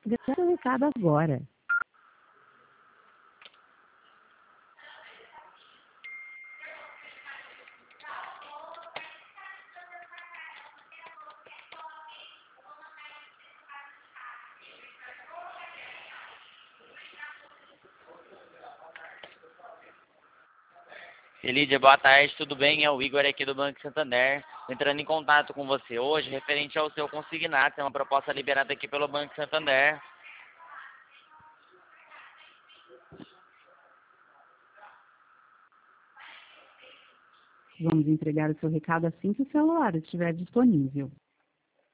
Grave seu recado agora. Lídia, boa tarde, tudo bem? É o Igor aqui do Banco Santander, entrando em contato com você hoje, referente ao seu consignado, é uma proposta liberada aqui pelo Banco Santander. Vamos entregar o seu recado assim que o celular estiver disponível.